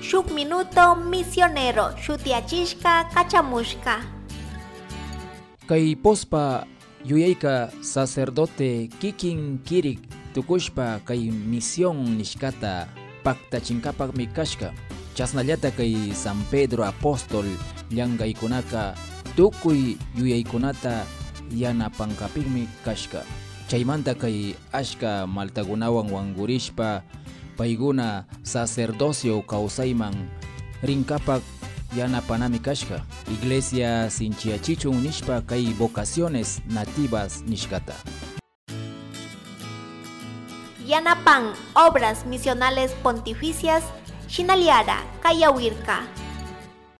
shuk minuto misionero shutiachishka kachamushka. Kay pospa yuyayka sacerdote kikin kirik tukushpa kay misión nishkata paktachinkapak mikashka. Chasnallata kay San Pedro Apóstol llankaykunaka tukuy yuyaykunata yanapankapikmi kashka. Chaymanta kay ashka maltakunawan wangurishpa payguna sacerdocio kawsayman rinkapak yanapanami kashka. Iglesia sinchiachichun nishpa kay vocaciones nativas nishkata. Yanapan obras misionales pontificias Shinaliara Kayawirka.